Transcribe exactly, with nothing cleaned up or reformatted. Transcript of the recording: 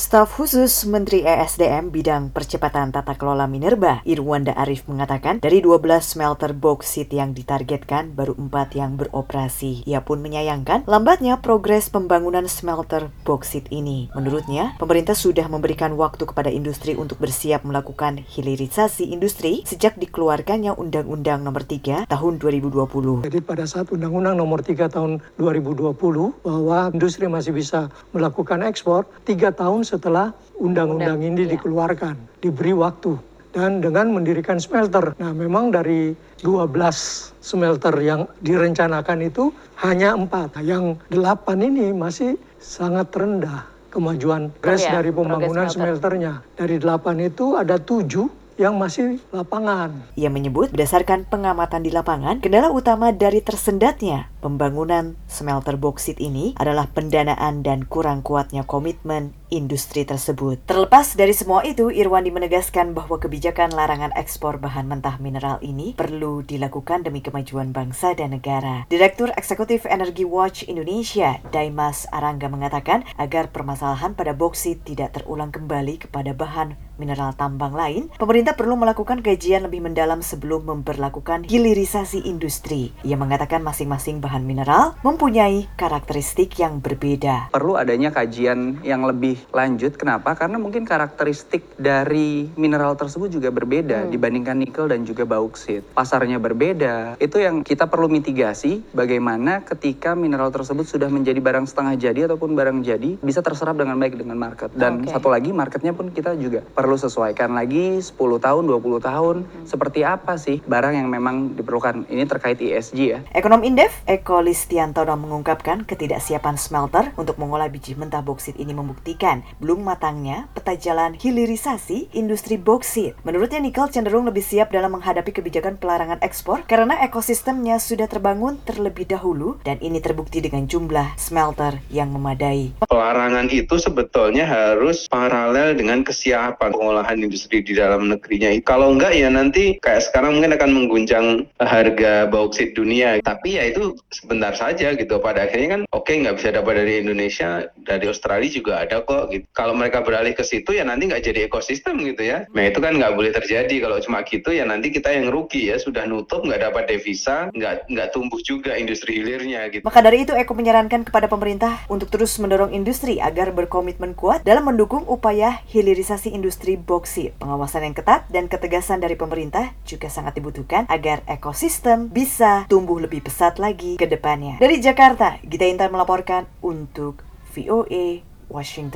Staf khusus Menteri E S D M bidang percepatan tata kelola minerba, Irwanda Arif mengatakan dari dua belas smelter boksit yang ditargetkan, baru empat yang beroperasi. Ia pun menyayangkan lambatnya progres pembangunan smelter boksit ini. Menurutnya, pemerintah sudah memberikan waktu kepada industri untuk bersiap melakukan hilirisasi industri sejak dikeluarkannya Undang-Undang Nomor tiga Tahun dua ribu dua puluh. Jadi pada saat Undang-Undang Nomor tiga Tahun dua ribu dua puluh bahwa industri masih bisa melakukan ekspor tiga tahun setelah undang-undang ini dikeluarkan, diberi waktu. Dan dengan mendirikan smelter. Nah, memang dari dua belas smelter yang direncanakan itu hanya empat. Yang delapan ini masih sangat rendah kemajuan progres ya, dari pembangunan smelter. smelternya. Dari delapan itu ada tujuh yang masih lapangan. Ia menyebut berdasarkan pengamatan di lapangan, kendala utama dari tersendatnya pembangunan smelter boksit ini adalah pendanaan dan kurang kuatnya komitmen industri tersebut. Terlepas dari semua itu, Irwandi menegaskan bahwa kebijakan larangan ekspor bahan mentah mineral ini perlu dilakukan demi kemajuan bangsa dan negara. Direktur Eksekutif Energy Watch Indonesia, Daimas Arangga mengatakan agar permasalahan pada boksit tidak terulang kembali kepada bahan mineral tambang lain, pemerintah perlu melakukan kajian lebih mendalam sebelum memperlakukan hilirisasi industri. Ia mengatakan masing-masing bahan mineral mempunyai karakteristik yang berbeda. Perlu adanya kajian yang lebih lanjut. Kenapa? Karena mungkin karakteristik dari mineral tersebut juga berbeda hmm. dibandingkan nikel dan juga bauksit. Pasarnya berbeda. Itu yang kita perlu mitigasi, bagaimana ketika mineral tersebut sudah menjadi barang setengah jadi ataupun barang jadi bisa terserap dengan baik dengan market. Dan okay. satu lagi, marketnya pun kita juga perlu sesuaikan lagi sepuluh tahun, dua puluh tahun. Hmm. Seperti apa sih barang yang memang diperlukan? Ini terkait E S G ya. Ekonom Indef, Eko Listiantono mengungkapkan ketidaksiapan smelter untuk mengolah biji mentah boksit ini membuktikan belum matangnya peta jalan hilirisasi industri boksit. Menurutnya nikel cenderung lebih siap dalam menghadapi kebijakan pelarangan ekspor karena ekosistemnya sudah terbangun terlebih dahulu dan ini terbukti dengan jumlah smelter yang memadai. Pelarangan itu sebetulnya harus paralel dengan kesiapan pengolahan industri di dalam negerinya. Kalau enggak ya nanti kayak sekarang mungkin akan mengguncang harga bauksit dunia. Tapi ya itu sebentar saja gitu. Pada akhirnya kan oke okay, nggak bisa dapat dari Indonesia, dari Australia juga ada kok gitu. Kalau mereka beralih ke situ ya nanti nggak jadi ekosistem gitu ya. Nah itu kan nggak boleh terjadi. Kalau cuma gitu ya nanti kita yang rugi ya, sudah nutup, nggak dapat devisa, nggak nggak tumbuh juga industri hilirnya gitu. Maka dari itu Eko menyarankan kepada pemerintah untuk terus mendorong industri agar berkomitmen kuat dalam mendukung upaya hilirisasi industri boksit. Pengawasan yang ketat dan ketegasan dari pemerintah juga sangat dibutuhkan agar ekosistem bisa tumbuh lebih pesat lagi ke depannya. Dari Jakarta, Gita Intan melaporkan untuk V O A Washington.